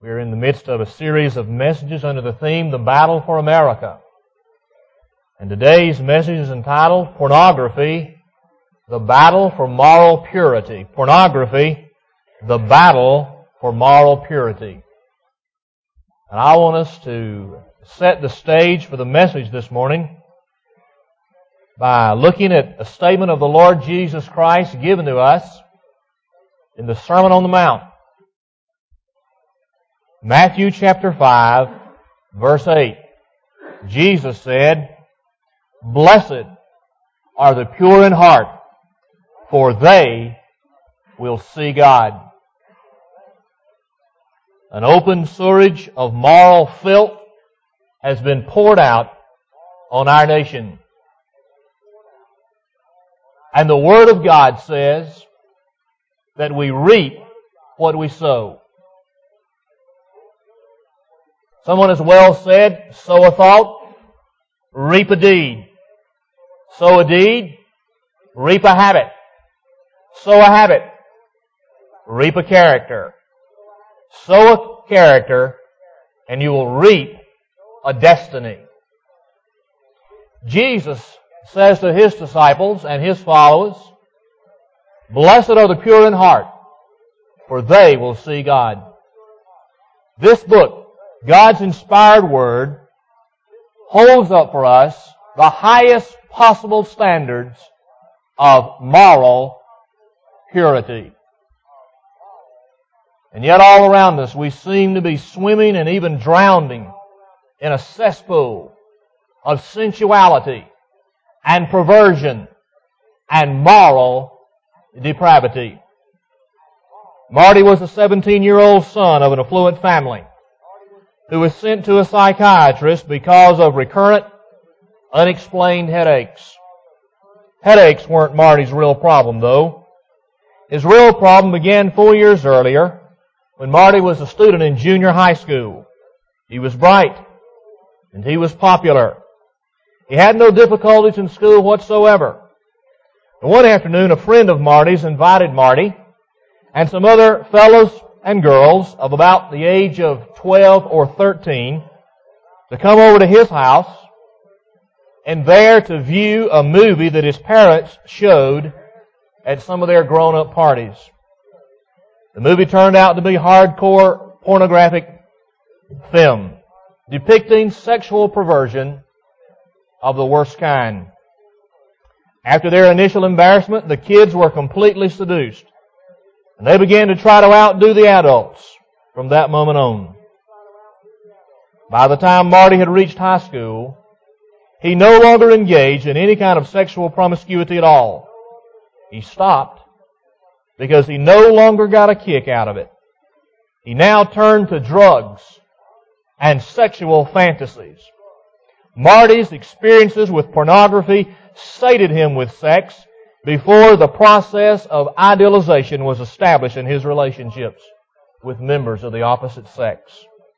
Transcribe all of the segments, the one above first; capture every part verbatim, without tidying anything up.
We're in the midst of a series of messages under the theme, The Battle for America. And today's message is entitled, Pornography, the Battle for Moral Purity. Pornography, the Battle for Moral Purity. And I want us to set the stage for the message this morning by looking at a statement of the Lord Jesus Christ given to us in the Sermon on the Mount. Matthew chapter five, verse eight. Jesus said, "Blessed are the pure in heart, for they will see God." An open sewerage of moral filth has been poured out on our nation. And the Word of God says that we reap what we sow. Someone has well said, sow a thought, reap a deed. Sow a deed, reap a habit. Sow a habit, reap a character. Sow a character, and you will reap a destiny. Jesus says to His disciples and His followers, "Blessed are the pure in heart, for they will see God." This book, God's inspired Word, holds up for us the highest possible standards of moral purity. And yet all around us we seem to be swimming and even drowning in a cesspool of sensuality and perversion and moral depravity. Marty was a seventeen-year-old son of an affluent family who was sent to a psychiatrist because of recurrent, unexplained headaches. Headaches weren't Marty's real problem, though. His real problem began four years earlier when Marty was a student in junior high school. He was bright, and he was popular. He had no difficulties in school whatsoever. And one afternoon, a friend of Marty's invited Marty and some other fellows and girls of about the age of twelve or thirteen to come over to his house and there to view a movie that his parents showed at some of their grown-up parties. The movie turned out to be hardcore pornographic film depicting sexual perversion of the worst kind. After their initial embarrassment, the kids were completely seduced. And they began to try to outdo the adults from that moment on. By the time Marty had reached high school, he no longer engaged in any kind of sexual promiscuity at all. He stopped because he no longer got a kick out of it. He now turned to drugs and sexual fantasies. Marty's experiences with pornography sated him with sex before the process of idealization was established in his relationships with members of the opposite sex.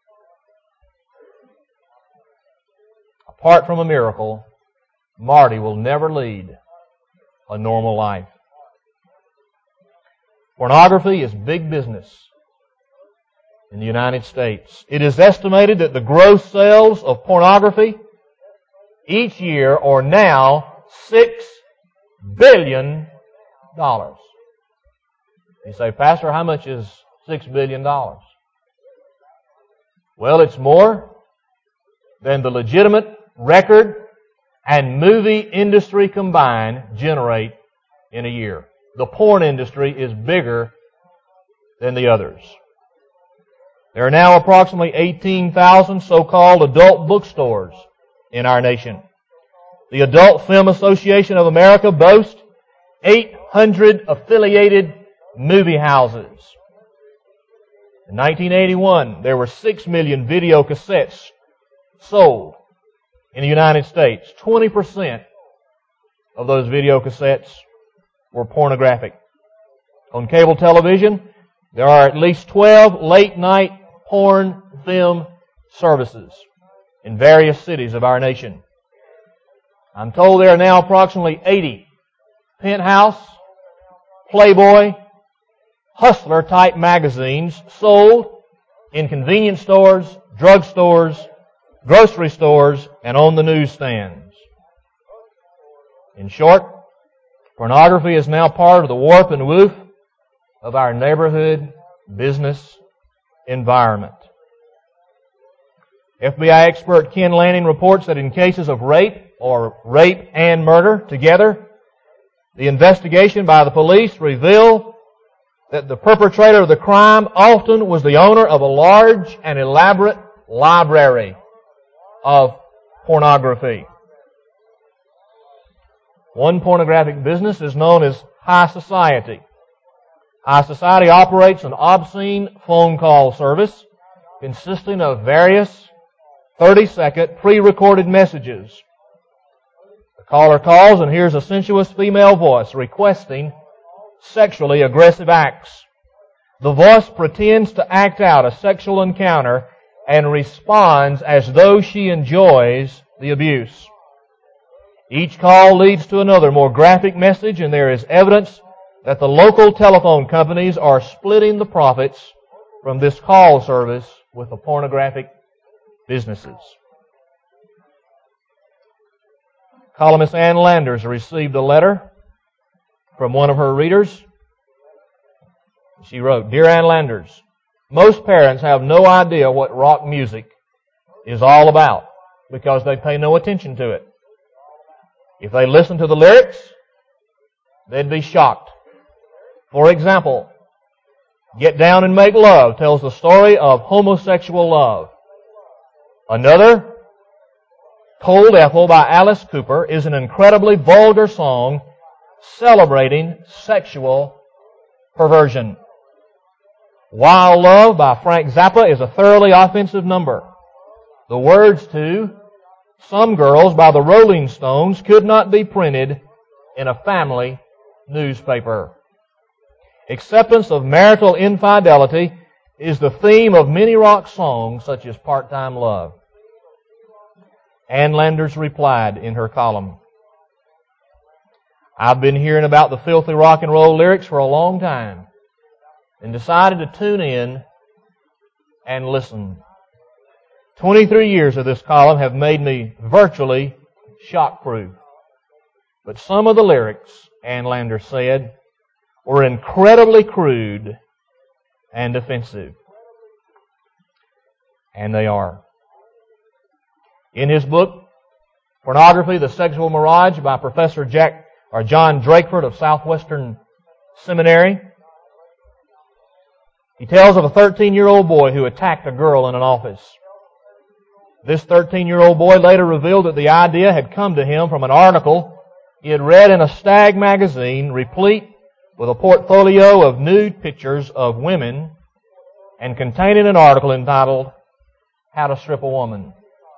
Apart from a miracle, Marty will never lead a normal life. Pornography is big business in the United States. It is estimated that the gross sales of pornography each year are now six billion dollars. You say, "Pastor, how much is six billion dollars? Well, it's more than the legitimate record and movie industry combined generate in a year. The porn industry is bigger than the others. There are now approximately eighteen thousand so-called adult bookstores in our nation. The Adult Film Association of America boasts eight hundred affiliated movie houses. In nineteen eighty-one, there were six million video cassettes sold in the United States. twenty percent of those video cassettes were pornographic. On cable television, there are at least twelve late-night porn film services in various cities of our nation. I'm told there are now approximately eighty Penthouse, Playboy, Hustler-type magazines sold in convenience stores, drug stores, grocery stores, and on the newsstands. In short, pornography is now part of the warp and woof of our neighborhood business environment. F B I expert Ken Lanning reports that in cases of rape or rape and murder together, the investigation by the police revealed that the perpetrator of the crime often was the owner of a large and elaborate library of pornography. One pornographic business is known as High Society. High Society operates an obscene phone call service consisting of various thirty-second pre-recorded messages. The caller calls and hears a sensuous female voice requesting sexually aggressive acts. The voice pretends to act out a sexual encounter and responds as though she enjoys the abuse. Each call leads to another more graphic message, and there is evidence that the local telephone companies are splitting the profits from this call service with the pornographic businesses. Columnist Ann Landers received a letter from one of her readers. She wrote, "Dear Ann Landers, most parents have no idea what rock music is all about because they pay no attention to it. If they listened to the lyrics, they'd be shocked. For example, Get Down and Make Love tells the story of homosexual love. Another, Cold Ethel by Alice Cooper, is an incredibly vulgar song celebrating sexual perversion. Wild Love by Frank Zappa is a thoroughly offensive number. The words to Some Girls by the Rolling Stones could not be printed in a family newspaper. Acceptance of marital infidelity is the theme of many rock songs such as Part-Time Love." Ann Landers replied in her column, "I've been hearing about the filthy rock and roll lyrics for a long time and decided to tune in and listen. twenty-three years of this column have made me virtually shock-proof. But some of the lyrics," Ann Landers said, "were incredibly crude and offensive." And they are. In his book, Pornography, the Sexual Mirage by Professor Jack or John Drakeford of Southwestern Seminary, he tells of a thirteen-year-old boy who attacked a girl in an office. This thirteen-year-old boy later revealed that the idea had come to him from an article he had read in a Stag magazine replete with a portfolio of nude pictures of women and containing an article entitled How to Strip a Woman.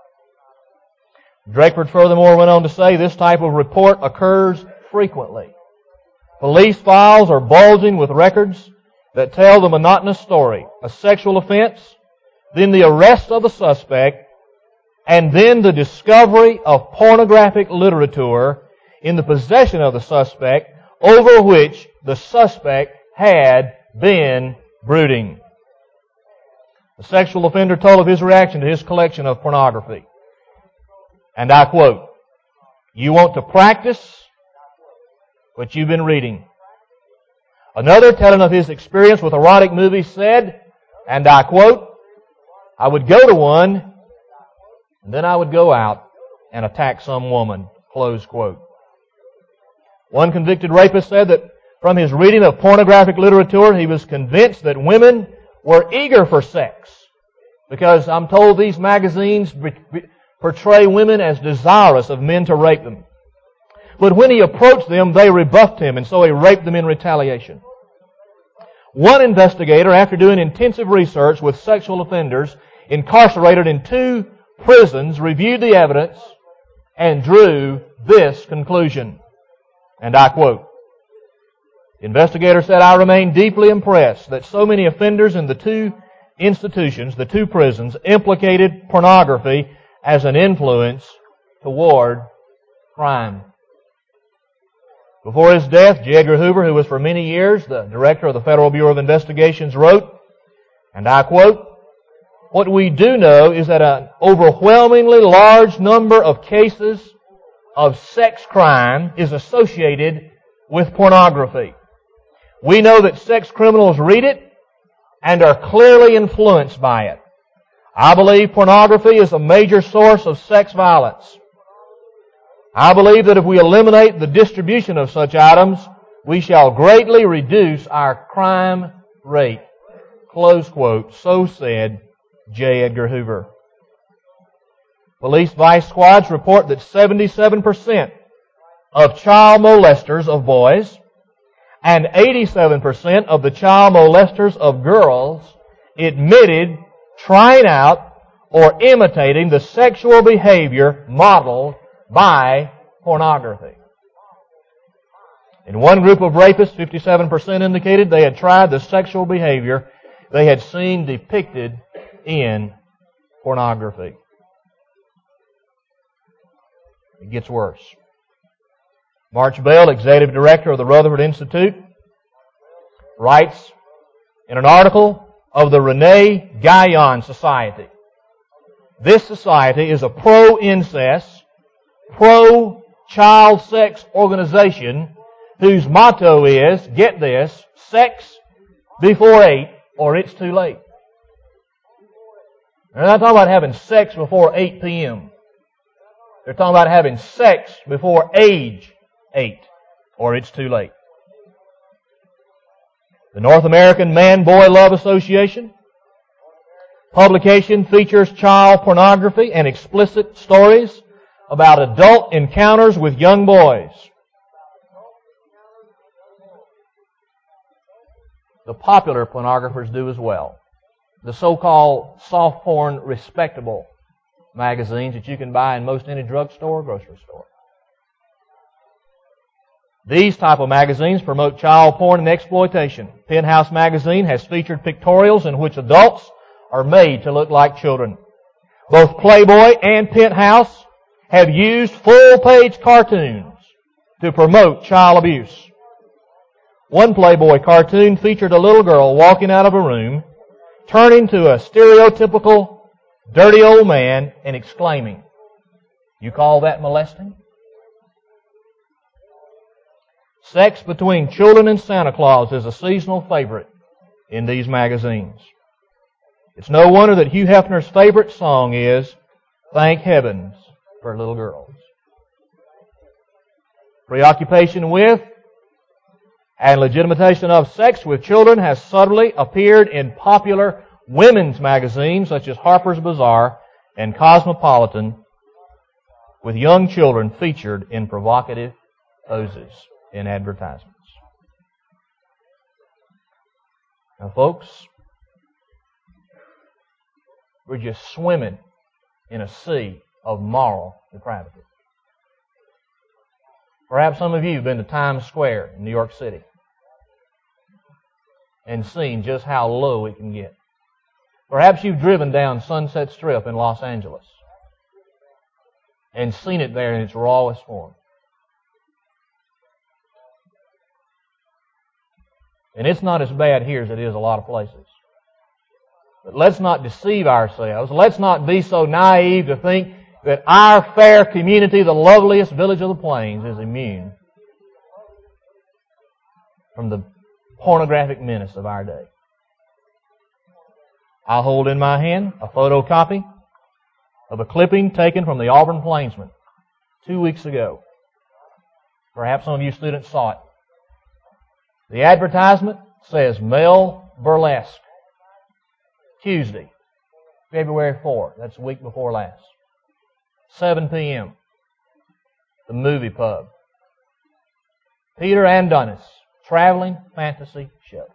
Drakeford furthermore went on to say this type of report occurs frequently. Police files are bulging with records that tell the monotonous story: a sexual offense, then the arrest of the suspect, and then the discovery of pornographic literature in the possession of the suspect over which the suspect had been brooding. The sexual offender told of his reaction to his collection of pornography. And I quote, "You want to practice what you've been reading." Another, telling of his experience with erotic movies, said, and I quote, "I would go to one, and then I would go out and attack some woman." Close quote. One convicted rapist said that from his reading of pornographic literature, he was convinced that women were eager for sex because I'm told these magazines portray women as desirous of men to rape them. But when he approached them, they rebuffed him, and so he raped them in retaliation. One investigator, after doing intensive research with sexual offenders incarcerated in two prisons, reviewed the evidence and drew this conclusion. And I quote, the investigator said, "I remain deeply impressed that so many offenders in the two institutions, the two prisons, implicated pornography as an influence toward crime." Before his death, J. Edgar Hoover, who was for many years the director of the Federal Bureau of Investigations, wrote, and I quote, What we do know is that an overwhelmingly large number of cases of sex crime is associated with pornography. We know that sex criminals read it and are clearly influenced by it. I believe pornography is a major source of sex violence. I believe that if we eliminate the distribution of such items, we shall greatly reduce our crime rate. Close quote. So said J. Edgar Hoover. Police vice squads report that seventy-seven percent of child molesters of boys and eighty-seven percent of the child molesters of girls admitted trying out or imitating the sexual behavior modeled by pornography. In one group of rapists, fifty-seven percent indicated they had tried the sexual behavior they had seen depicted in pornography. It gets worse. March Bell, Executive Director of the Rutherford Institute, writes in an article of the Rene Guyon Society. This society is a pro-incest, pro-child sex organization whose motto is, get this, sex before eight or it's too late. They're not talking about having sex before eight p.m. They're talking about having sex before age eight or it's too late. The North American Man-Boy Love Association publication features child pornography and explicit stories about adult encounters with young boys. The popular pornographers do as well. The so-called soft porn respectable magazines that you can buy in most any drugstore or grocery store. These type of magazines promote child porn and exploitation. Penthouse magazine has featured pictorials in which adults are made to look like children. Both Playboy and Penthouse have used full-page cartoons to promote child abuse. One Playboy cartoon featured a little girl walking out of a room, turning to a stereotypical dirty old man and exclaiming, "You call that molesting?" Sex between children and Santa Claus is a seasonal favorite in these magazines. It's no wonder that Hugh Hefner's favorite song is "Thank Heavens for Little Girls." Preoccupation with and legitimization of sex with children has subtly appeared in popular women's magazines such as Harper's Bazaar and Cosmopolitan, with young children featured in provocative poses in advertisements. Now, folks, we're just swimming in a sea of moral depravity. Perhaps some of you have been to Times Square in New York City and seen just how low it can get. Perhaps you've driven down Sunset Strip in Los Angeles and seen it there in its rawest form. And it's not as bad here as it is a lot of places. But let's not deceive ourselves. Let's not be so naive to think that our fair community, the loveliest village of the plains, is immune from the pornographic menace of our day. I hold in my hand a photocopy of a clipping taken from the Auburn Plainsman two weeks ago. Perhaps some of you students saw it. The advertisement says male burlesque. Tuesday, February fourth. That's the week before last. seven p.m. The movie pub. Peter Andonis, traveling fantasy show.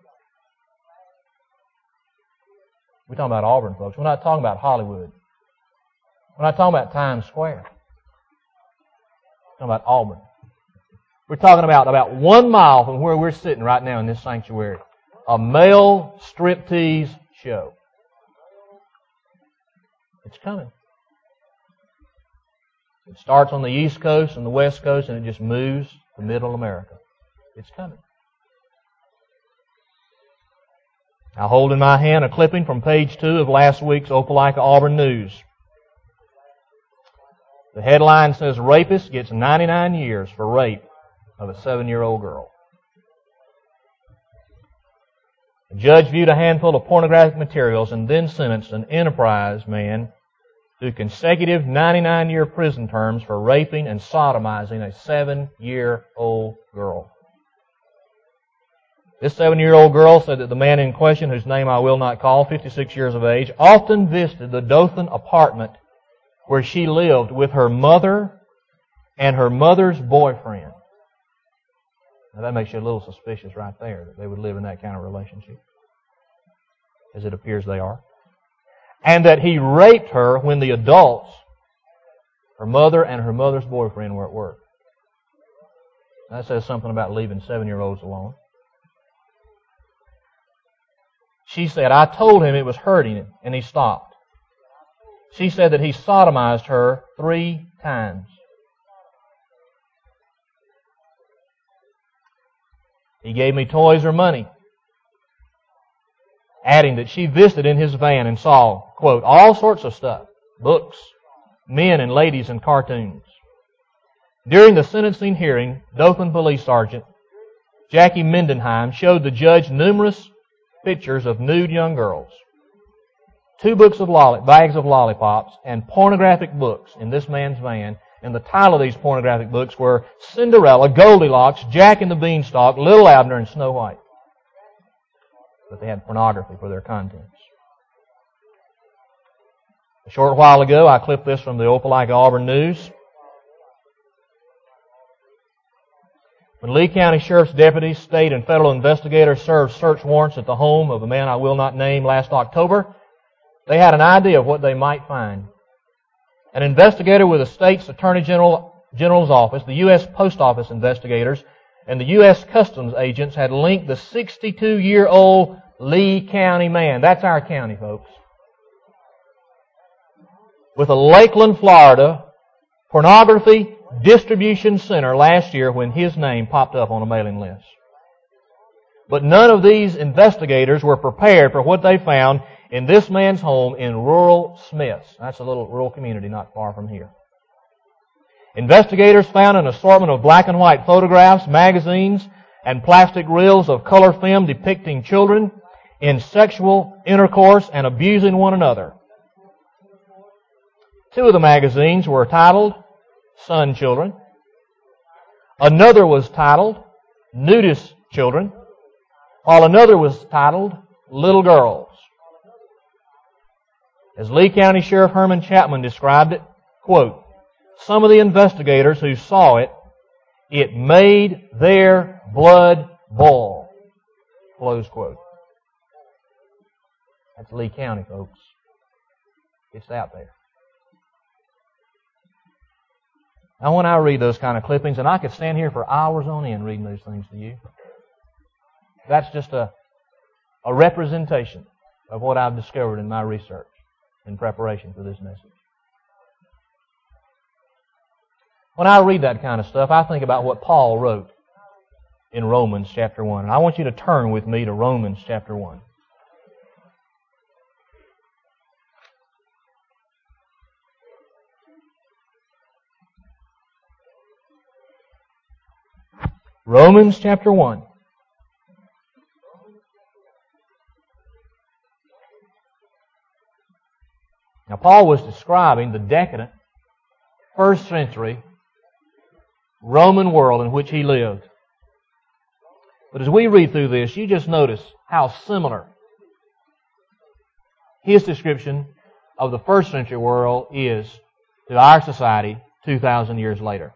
We're talking about Auburn, folks. We're not talking about Hollywood. We're not talking about Times Square. We're talking about Auburn. We're talking about about one mile from where we're sitting right now in this sanctuary. A male striptease show. It's coming. It starts on the East Coast and the West Coast, and it just moves to Middle America. It's coming. I hold in my hand a clipping from page two of last week's Opelika Auburn News. The headline says, "Rapist gets ninety-nine years for rape of a seven-year-old girl." The judge viewed a handful of pornographic materials and then sentenced an Enterprise man to consecutive ninety-nine-year prison terms for raping and sodomizing a seven-year-old girl. This seven-year-old girl said that the man in question, whose name I will not call, fifty-six years of age, often visited the Dothan apartment where she lived with her mother and her mother's boyfriend. Now that makes you a little suspicious right there, that they would live in that kind of relationship, as it appears they are. And that he raped her when the adults, her mother and her mother's boyfriend, were at work. That says something about leaving seven-year-olds alone. She said, "I told him it was hurting him, and he stopped." She said that he sodomized her three times. "He gave me toys or money," adding that she visited in his van and saw, quote, "all sorts of stuff, books, men and ladies and cartoons." During the sentencing hearing, Dothan Police Sergeant Jackie Mendenheim showed the judge numerous pictures of nude young girls, two books of lolli- bags of lollipops, and pornographic books in this man's van. And the title of these pornographic books were Cinderella, Goldilocks, Jack and the Beanstalk, Little Abner, and Snow White. But they had pornography for their contents. A short while ago, I clipped this from the Opelika Auburn News. When Lee County Sheriff's deputies, state and federal investigators served search warrants at the home of a man I will not name last October, they had an idea of what they might find. An investigator with the state's Attorney General, General's office, the U S Post Office investigators, and the U S Customs agents had linked the sixty-two-year-old Lee County man, that's our county, folks, with a Lakeland, Florida pornography distribution center last year when his name popped up on a mailing list. But none of these investigators were prepared for what they found in this man's home in rural Smiths. That's a little rural community not far from here. Investigators found an assortment of black and white photographs, magazines, and plastic reels of color film depicting children in sexual intercourse and abusing one another. Two of the magazines were titled Sun Children. Another was titled Nudist Children, while another was titled Little Girls. As Lee County Sheriff Herman Chapman described it, quote, "Some of the investigators who saw it, it made their blood boil," close quote. That's Lee County, folks. It's out there. Now, when I read those kind of clippings, and I could stand here for hours on end reading those things to you, that's just a, a representation of what I've discovered in my research in preparation for this message. When I read that kind of stuff, I think about what Paul wrote in Romans chapter one. And I want you to turn with me to Romans chapter one. Romans chapter one. Now, Paul was describing the decadent first century Roman world in which he lived. But as we read through this, you just notice how similar his description of the first century world is to our society two thousand years later.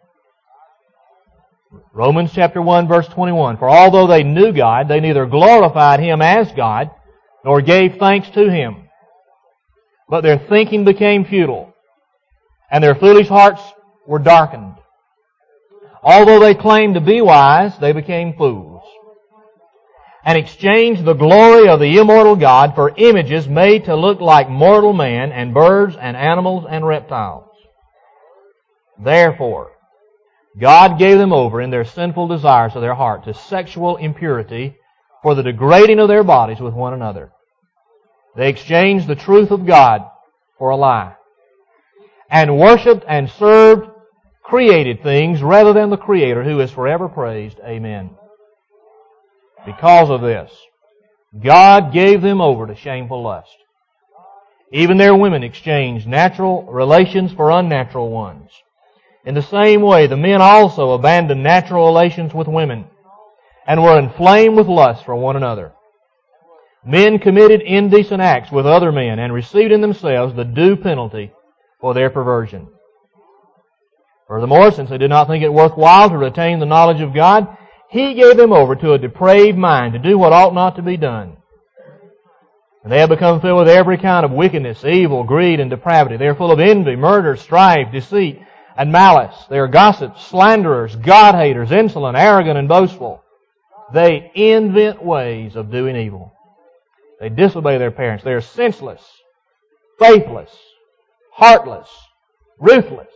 Romans chapter one, verse twenty-one. "For although they knew God, they neither glorified Him as God, nor gave thanks to Him. But their thinking became futile, and their foolish hearts were darkened. Although they claimed to be wise, they became fools, and exchanged the glory of the immortal God for images made to look like mortal man, and birds, and animals, and reptiles. Therefore, God gave them over in their sinful desires of their heart to sexual impurity, for the degrading of their bodies with one another. They exchanged the truth of God for a lie, and worshipped and served created things rather than the Creator, who is forever praised. Amen. Because of this, God gave them over to shameful lust. Even their women exchanged natural relations for unnatural ones. In the same way, the men also abandoned natural relations with women and were inflamed with lust for one another. Men committed indecent acts with other men and received in themselves the due penalty for their perversion. Furthermore, since they did not think it worthwhile to retain the knowledge of God, He gave them over to a depraved mind to do what ought not to be done. And they have become filled with every kind of wickedness, evil, greed, and depravity. They are full of envy, murder, strife, deceit, and malice. They are gossips, slanderers, God-haters, insolent, arrogant, and boastful. They invent ways of doing evil. They disobey their parents. They are senseless, faithless, heartless, ruthless.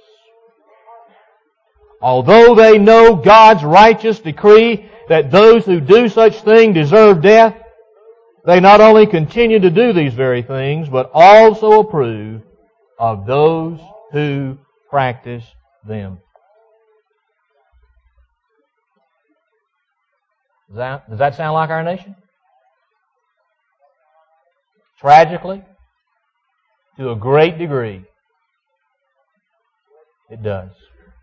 Although they know God's righteous decree that those who do such things deserve death, they not only continue to do these very things, but also approve of those who practice them. Does that, does that sound like our nation? Tragically, to a great degree, it does.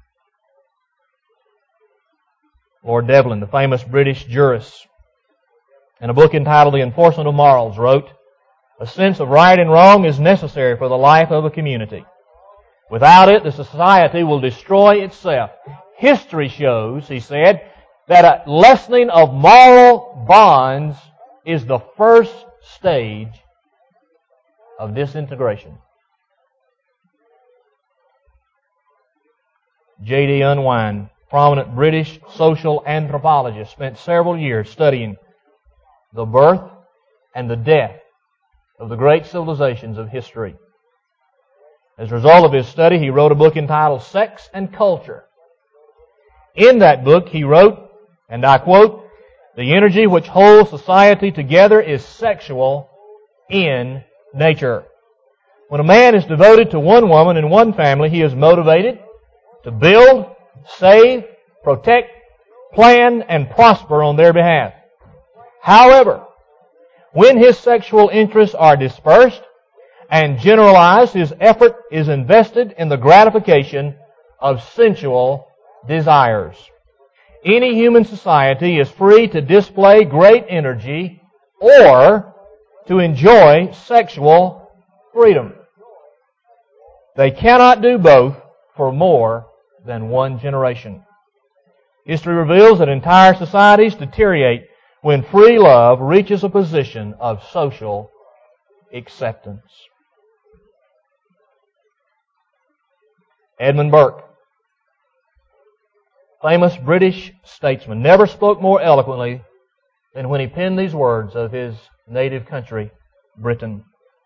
Lord Devlin, the famous British jurist, in a book entitled The Enforcement of Morals, wrote, "A sense of right and wrong is necessary for the life of a community. Without it, the society will destroy itself. History shows," he said, "that a lessening of moral bonds is the first stage of disintegration." J D Unwin, prominent British social anthropologist, spent several years studying the birth and the death of the great civilizations of history. As a result of his study, he wrote a book entitled Sex and Culture. In that book, he wrote, and I quote, "The energy which holds society together is sexual in nature. When a man is devoted to one woman and one family, he is motivated to build, save, protect, plan, and prosper on their behalf. However, when his sexual interests are dispersed and generalized, his effort is invested in the gratification of sensual desires. Any human society is free to display great energy or to enjoy sexual freedom. They cannot do both for more than one generation. History reveals that entire societies deteriorate when free love reaches a position of social acceptance." Edmund Burke, famous British statesman, never spoke more eloquently than when he penned these words of his native country, Britain.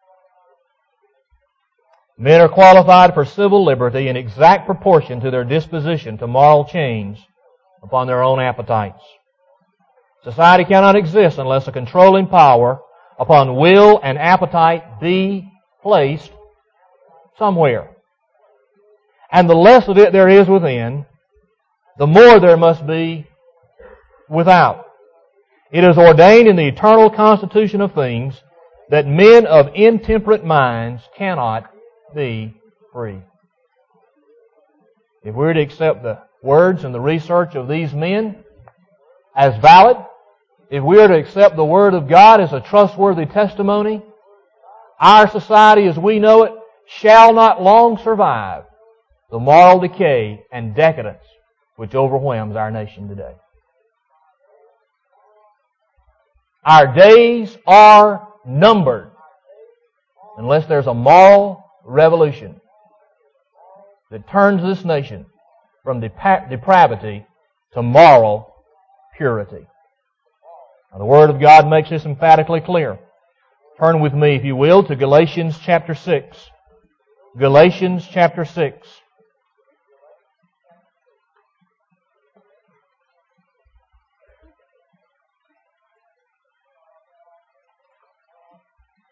"Men are qualified for civil liberty in exact proportion to their disposition to moral change upon their own appetites. Society cannot exist unless a controlling power upon will and appetite be placed somewhere. And the less of it there is within, the more there must be without. It is ordained in the eternal constitution of things that men of intemperate minds cannot be free." If we were to accept the words and the research of these men as valid, if we were to accept the Word of God as a trustworthy testimony, our society as we know it shall not long survive the moral decay and decadence which overwhelms our nation today. Our days are numbered unless there's a moral revolution that turns this nation from dep- depravity to moral purity. Now, the Word of God makes this emphatically clear. Turn with me, if you will, to Galatians chapter six. Galatians chapter six.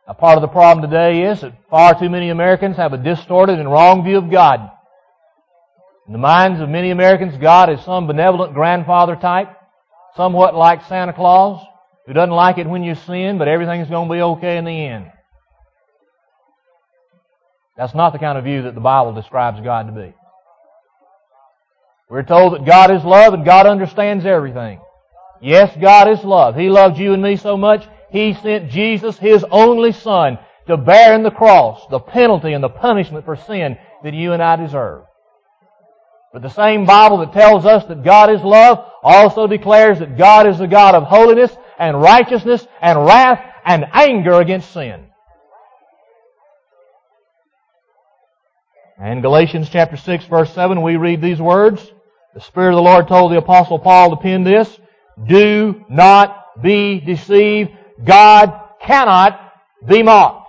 A part of the problem today is that far too many Americans have a distorted and wrong view of God. In the minds of many Americans, God is some benevolent grandfather type, somewhat like Santa Claus, who doesn't like it when you sin, but everything's going to be okay in the end. That's not the kind of view that the Bible describes God to be. We're told that God is love and God understands everything. Yes, God is love. He loved you and me so much, He sent Jesus, His only Son, to bear in the cross the penalty and the punishment for sin that you and I deserve. But the same Bible that tells us that God is love also declares that God is the God of holiness and righteousness and wrath and anger against sin. And in Galatians chapter six, verse seven, we read these words. The Spirit of the Lord told the Apostle Paul to pen this, "Do not be deceived. God cannot be mocked."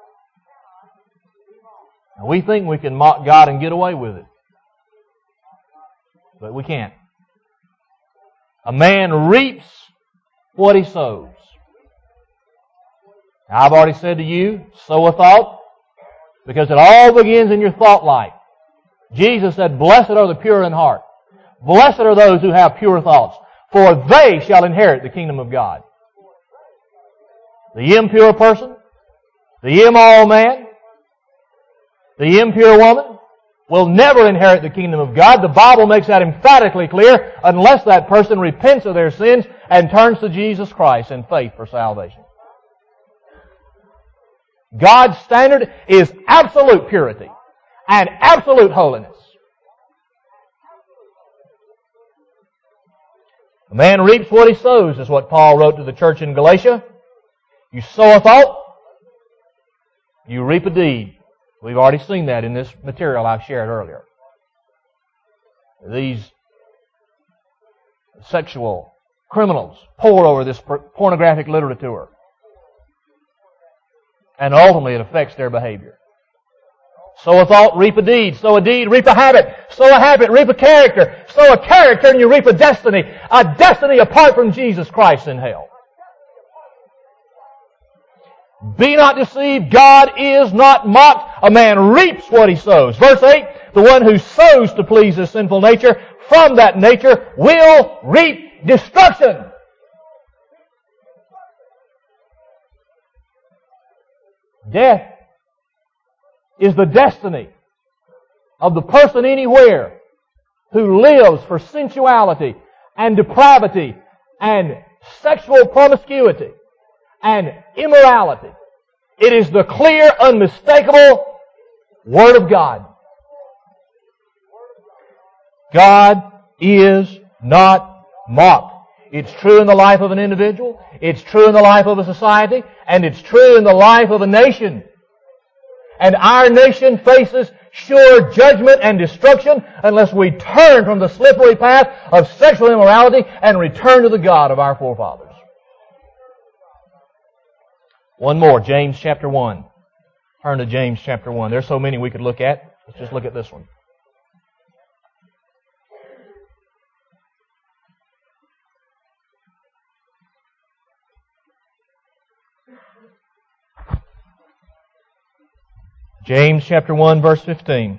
Now, we think we can mock God and get away with it. But we can't. A man reaps what he sows. Now, I've already said to you, sow a thought, because it all begins in your thought life. Jesus said, "Blessed are the pure in heart. Blessed are those who have pure thoughts, for they shall inherit the kingdom of God." The impure person, the immoral man, the impure woman will never inherit the kingdom of God. The Bible makes that emphatically clear unless that person repents of their sins and turns to Jesus Christ in faith for salvation. God's standard is absolute purity and absolute holiness. A man reaps what he sows, is what Paul wrote to the church in Galatia. You sow a thought, you reap a deed. We've already seen that in this material I've shared earlier. These sexual criminals pour over this pornographic literature. And ultimately it affects their behavior. Sow a thought, reap a deed. Sow a deed, reap a habit. Sow a habit, reap a character. Sow a character and you reap a destiny. A destiny apart from Jesus Christ in hell. Be not deceived, God is not mocked. A man reaps what he sows. Verse eight, the one who sows to please his sinful nature, from that nature will reap destruction. Death is the destiny of the person anywhere who lives for sensuality and depravity and sexual promiscuity and immorality. It is the clear, unmistakable Word of God. God is not mocked. It's true in the life of an individual, it's true in the life of a society, and it's true in the life of a nation. And our nation faces sure judgment and destruction unless we turn from the slippery path of sexual immorality and return to the God of our forefathers. One more, James chapter one. Turn to James chapter one. There's so many we could look at. Let's just look at this one. James chapter one, verse fifteen.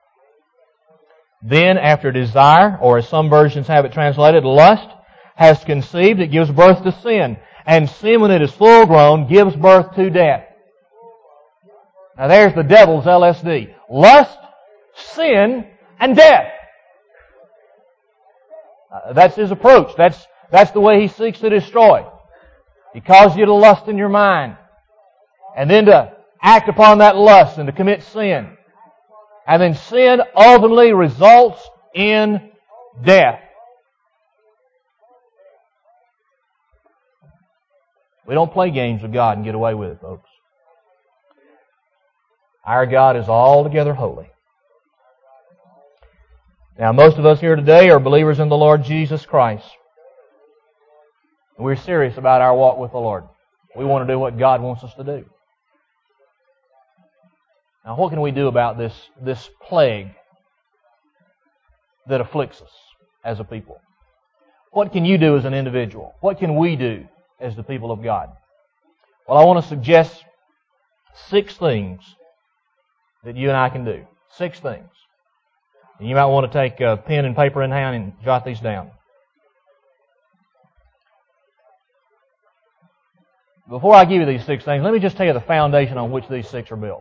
Then after desire, or as some versions have it translated, lust, has conceived, it gives birth to sin. And sin, when it is full grown, gives birth to death. Now there's the devil's L S D. Lust, sin, and death. Uh, that's his approach. That's, that's the way he seeks to destroy. He causes you to lust in your mind. And then to act upon that lust and to commit sin. And then sin ultimately results in death. We don't play games with God and get away with it, folks. Our God is altogether holy. Now, most of us here today are believers in the Lord Jesus Christ. We're serious about our walk with the Lord. We want to do what God wants us to do. Now, what can we do about this, this plague that afflicts us as a people? What can you do as an individual? What can we do as the people of God? Well, I want to suggest Six things that you and I can do. Six things. And you might want to take a pen and paper in hand and jot these down. Before I give you these six things, let me just tell you the foundation on which these six are built.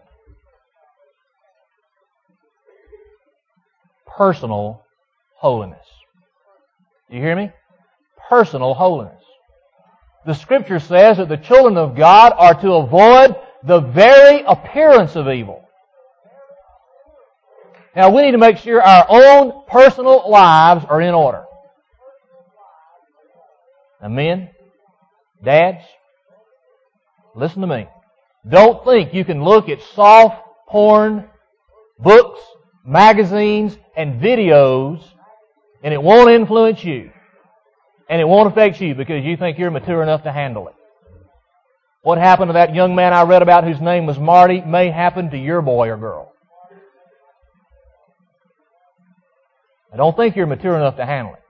Personal holiness. Do you hear me? Personal holiness. The Scripture says that the children of God are to avoid the very appearance of evil. Now, we need to make sure our own personal lives are in order. Now, men, dads, listen to me. Don't think you can look at soft porn, books, magazines, and videos, and it won't influence you. And it won't affect you because you think you're mature enough to handle it. What happened to that young man I read about whose name was Marty may happen to your boy or girl. I don't think you're mature enough to handle it.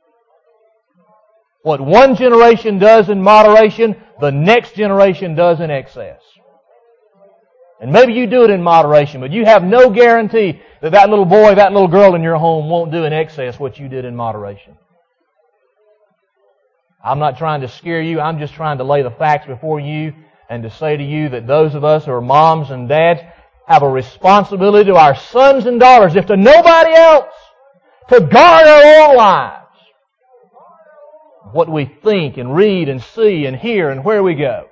What one generation does in moderation, the next generation does in excess. And maybe you do it in moderation, but you have no guarantee that that little boy, that little girl in your home won't do in excess what you did in moderation. I'm not trying to scare you. I'm just trying to lay the facts before you and to say to you that those of us who are moms and dads have a responsibility to our sons and daughters, if to nobody else, to guard our own lives. What we think and read and see and hear and where we go.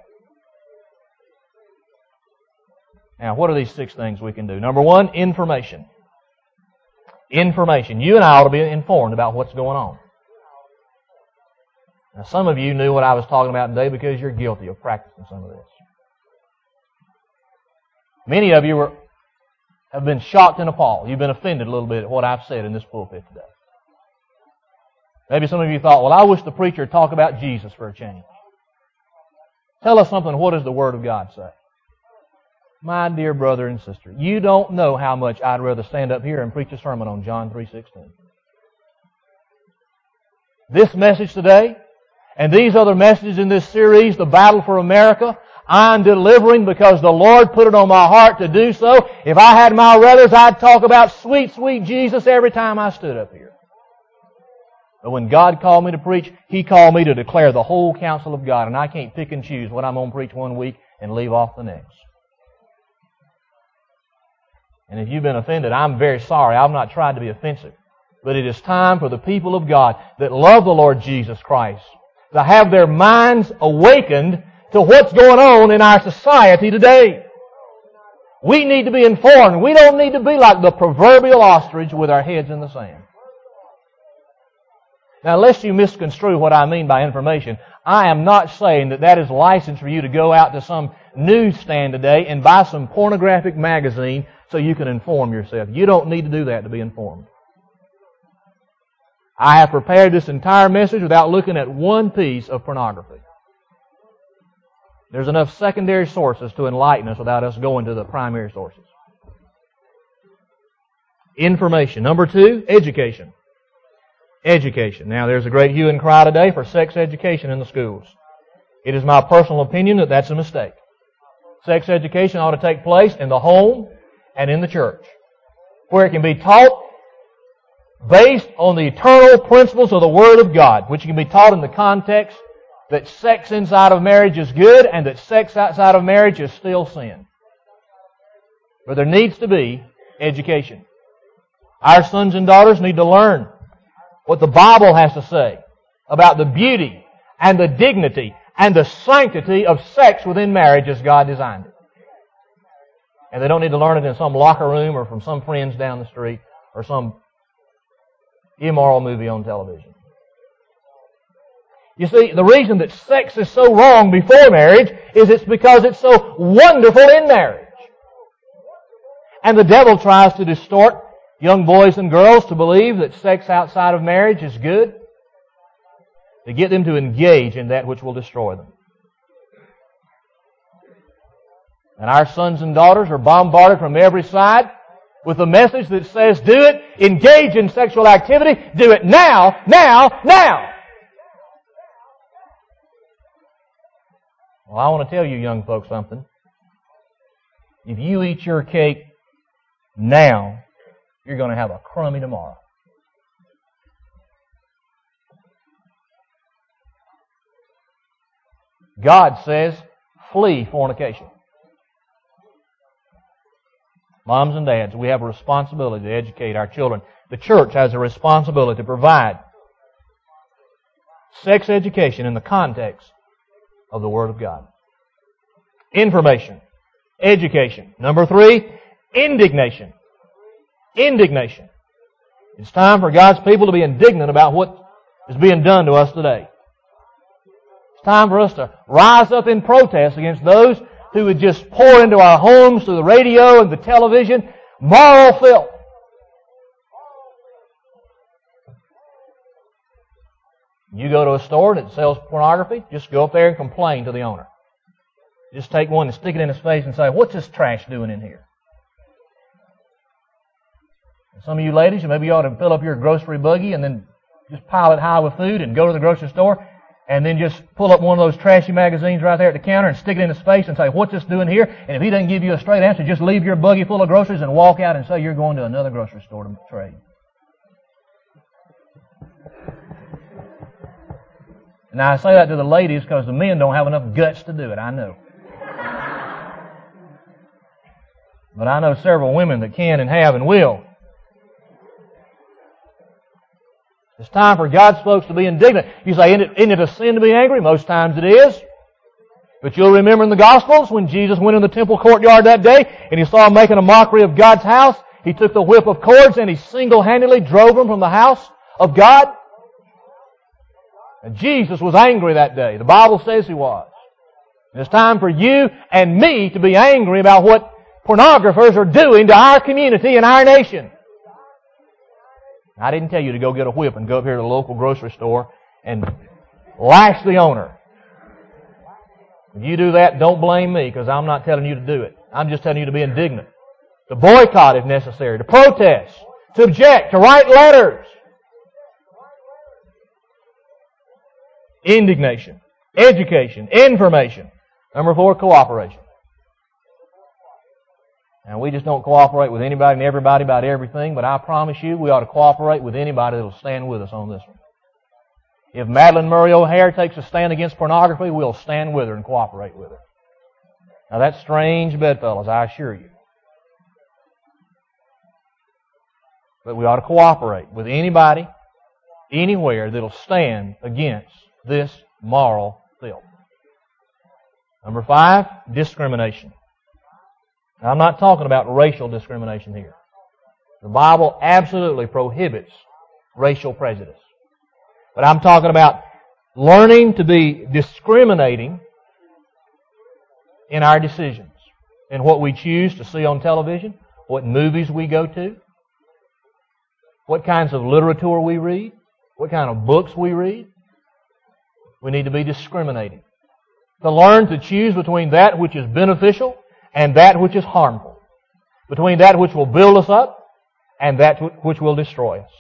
Now, what are these six things we can do? Number one, information. Information. You and I ought to be informed about what's going on. Now, some of you knew what I was talking about today because you're guilty of practicing some of this. Many of you were, have been shocked and appalled. You've been offended a little bit at what I've said in this pulpit today. Maybe some of you thought, well, I wish the preacher would talk about Jesus for a change. Tell us something. What does the Word of God say? My dear brother and sister, you don't know how much I'd rather stand up here and preach a sermon on John three sixteen. This message today, and these other messages in this series, The Battle for America, I'm delivering because the Lord put it on my heart to do so. If I had my ruthers, I'd talk about sweet, sweet Jesus every time I stood up here. But when God called me to preach, He called me to declare the whole counsel of God, and I can't pick and choose what I'm going to preach one week and leave off the next. And if you've been offended, I'm very sorry. I've not tried to be offensive. But it is time for the people of God that love the Lord Jesus Christ to have their minds awakened to what's going on in our society today. We need to be informed. We don't need to be like the proverbial ostrich with our heads in the sand. Now, lest you misconstrue what I mean by information, I am not saying that that is license for you to go out to some newsstand today and buy some pornographic magazine so you can inform yourself. You don't need to do that to be informed. I have prepared this entire message without looking at one piece of pornography. There's enough secondary sources to enlighten us without us going to the primary sources. Information. Number two, education. Education. Now, there's a great hue and cry today for sex education in the schools. It is my personal opinion that that's a mistake. Sex education ought to take place in the home and in the church, where it can be taught based on the eternal principles of the Word of God, which can be taught in the context that sex inside of marriage is good and that sex outside of marriage is still sin. But there needs to be education. Our sons and daughters need to learn what the Bible has to say about the beauty and the dignity and the sanctity of sex within marriage as God designed it. And they don't need to learn it in some locker room or from some friends down the street or some immoral movie on television. You see, the reason that sex is so wrong before marriage is it's because it's so wonderful in marriage. And the devil tries to distort young boys and girls to believe that sex outside of marriage is good, to get them to engage in that which will destroy them. And our sons and daughters are bombarded from every side with a message that says, do it, engage in sexual activity, do it now, now, now. Well, I want to tell you young folks something. if you eat your cake now, you're going to have a crummy tomorrow. God says, flee fornication. Moms and dads, we have a responsibility to educate our children. The church has a responsibility to provide sex education in the context of the Word of God. Information. Education. Number three, indignation. Indignation. It's time for God's people to be indignant about what is being done to us today. It's time for us to rise up in protest against those who would just pour into our homes through the radio and the television moral filth. You go to a store that sells pornography, just go up there and complain to the owner. Just take one and stick it in his face and say, "What's this trash doing in here?" Some of you ladies, maybe you ought to fill up your grocery buggy and then just pile it high with food and go to the grocery store and then just pull up one of those trashy magazines right there at the counter and stick it in his face and say, "What's this doing here?" And if he doesn't give you a straight answer, just leave your buggy full of groceries and walk out and say you're going to another grocery store to trade. Now, I say that to the ladies because the men don't have enough guts to do it, I know. But I know several women that can and have and will. It's time for God's folks to be indignant. You say, isn't it, isn't it a sin to be angry? Most times it is. But you'll remember in the Gospels when Jesus went in the temple courtyard that day and he saw them making a mockery of God's house, he took the whip of cords and he single-handedly drove them from the house of God. And Jesus was angry that day. The Bible says he was. And it's time for you and me to be angry about what pornographers are doing to our community and our nation. I didn't tell you to go get a whip and go up here to the local grocery store and lash the owner. If you do that, don't blame me because I'm not telling you to do it. I'm just telling you to be indignant, to boycott if necessary, to protest, to object, to write letters. Indignation, education, information. Number four, cooperation. And we just don't cooperate with anybody and everybody about everything, but I promise you we ought to cooperate with anybody that will stand with us on this one. If Madalyn Murray O'Hair takes a stand against pornography, we'll stand with her and cooperate with her. Now that's strange bedfellows, I assure you. But we ought to cooperate with anybody, anywhere that will stand against this moral filth. Number five, discrimination. Now, I'm not talking about racial discrimination here. The Bible absolutely prohibits racial prejudice. But I'm talking about learning to be discriminating in our decisions, in what we choose to see on television, what movies we go to, what kinds of literature we read, what kind of books we read. We need to be discriminating. To learn to choose between that which is beneficial and that which is harmful. Between that which will build us up and that which will destroy us.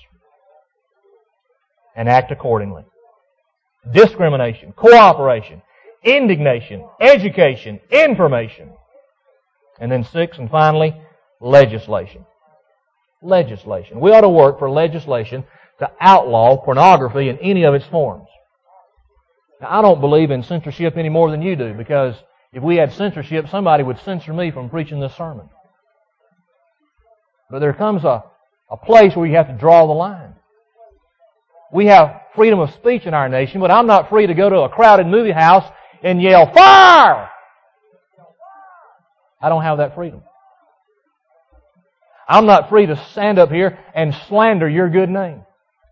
And act accordingly. Discrimination, cooperation, indignation, education, information. And then six, and finally, legislation. Legislation. We ought to work for legislation to outlaw pornography in any of its forms. Now, I don't believe in censorship any more than you do, because if we had censorship, somebody would censor me from preaching this sermon. But there comes a, a place where you have to draw the line. We have freedom of speech in our nation, but I'm not free to go to a crowded movie house and yell, "Fire!" I don't have that freedom. I'm not free to stand up here and slander your good name.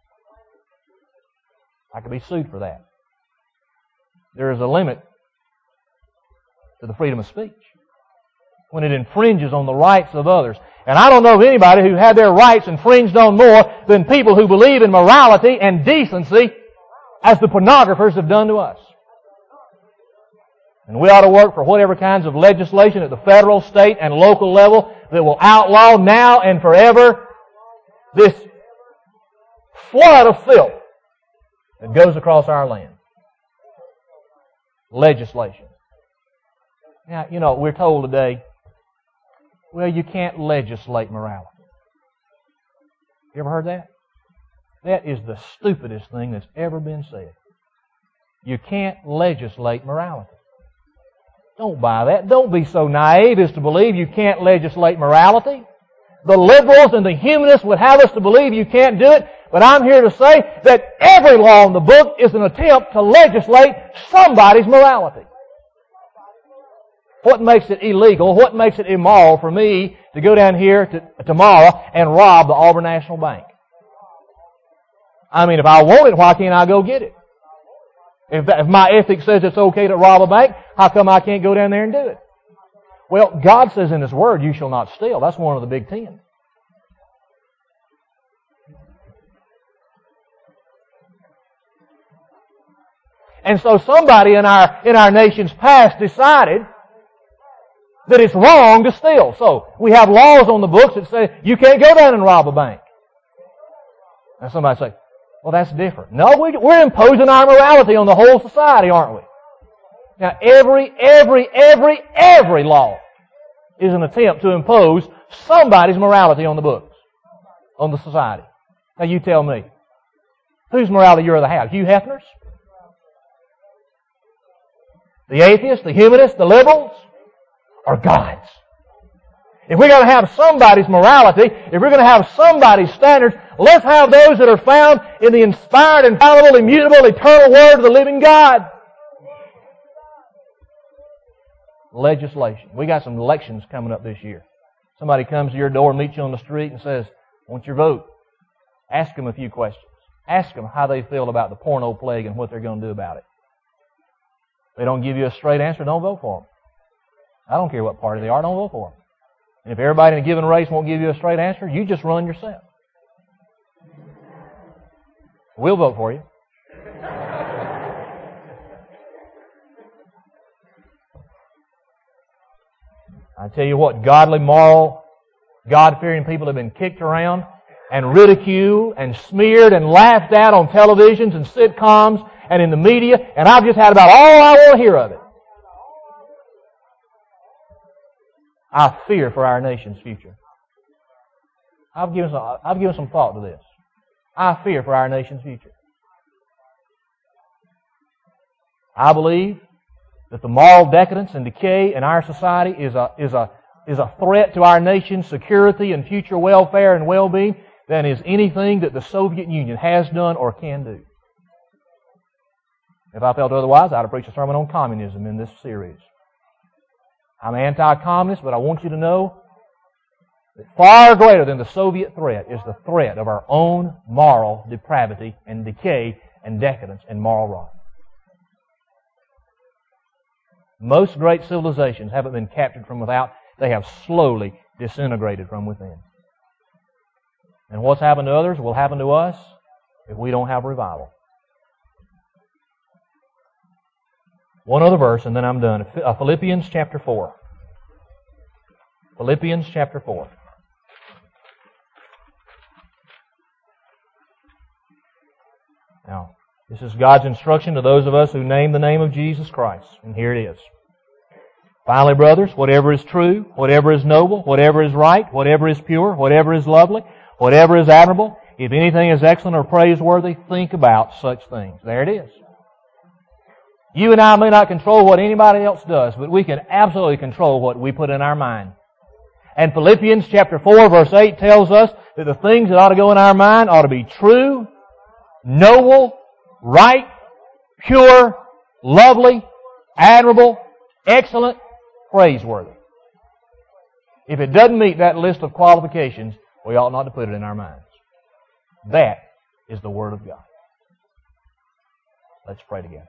I could be sued for that. There is a limit to the freedom of speech when it infringes on the rights of others. And I don't know of anybody who had their rights infringed on more than people who believe in morality and decency as the pornographers have done to us. And we ought to work for whatever kinds of legislation at the federal, state, and local level that will outlaw now and forever this flood of filth that goes across our land. Legislation. Now, you know, we're told today Well, you can't legislate morality. You ever heard that? That is the stupidest thing that's ever been said. You can't legislate morality. Don't buy that. Don't be so naive as to believe you can't legislate morality. The liberals and the humanists would have us to believe you can't do it, but I'm here to say that every law in the book is an attempt to legislate somebody's morality. What makes it illegal, what makes it immoral for me to go down here to, tomorrow and rob the Auburn National Bank? I mean, if I want it, why can't I go get it? If, that, if my ethic says it's okay to rob a bank, how come I can't go down there and do it? Well, God says in His Word, you shall not steal. That's one of the big ten. And so somebody in our, in our nation's past decided that it's wrong to steal. So we have laws on the books that say you can't go down and rob a bank. Now somebody say, well, that's different. No, we're imposing our morality on the whole society, aren't we? Now, every, every, every, every law is an attempt to impose somebody's morality on the books, on the society. Now, you tell me, whose morality you're to have? Hugh Hefner's? The atheists, the humanists, the liberals, or God's? If we're going to have somebody's morality, if we're going to have somebody's standards, let's have those that are found in the inspired, infallible, immutable, eternal Word of the living God. Legislation. We got some elections coming up this year. Somebody comes to your door, meets you on the street, and says, "I want your vote." Ask them a few questions. Ask them how they feel about the porno plague and what they're going to do about it. If they don't give you a straight answer, don't vote for them. I don't care what party they are, don't vote for them. And if everybody in a given race won't give you a straight answer, you just run yourself. We'll vote for you. I tell you what, godly, moral, God-fearing people have been kicked around and ridiculed and smeared and laughed at on televisions and sitcoms and in the media, and I've just had about all I want to hear of it. I fear for our nation's future. I've given some, I've given some thought to this. I fear for our nation's future. I believe that the moral decadence and decay in our society is a, is a, is a threat to our nation's security and future welfare and well-being than is anything that the Soviet Union has done or can do. If I felt otherwise, I'd have preached a sermon on communism in this series. I'm anti-communist, but I want you to know that far greater than the Soviet threat is the threat of our own moral depravity and decay and decadence and moral rot. Most great civilizations haven't been captured from without. They have slowly disintegrated from within. And what's happened to others will happen to us if we don't have revival. One other verse and then I'm done. Philippians chapter four. Philippians chapter four. Now, this is God's instruction to those of us who name the name of Jesus Christ. And here it is. Finally, brothers, whatever is true, whatever is noble, whatever is right, whatever is pure, whatever is lovely, whatever is admirable, if anything is excellent or praiseworthy, think about such things. There it is. You and I may not control what anybody else does, but we can absolutely control what we put in our mind. And Philippians chapter four, verse eight tells us that the things that ought to go in our mind ought to be true, noble, right, pure, lovely, admirable, excellent, praiseworthy. If it doesn't meet that list of qualifications, we ought not to put it in our minds. That is the Word of God. Let's pray together.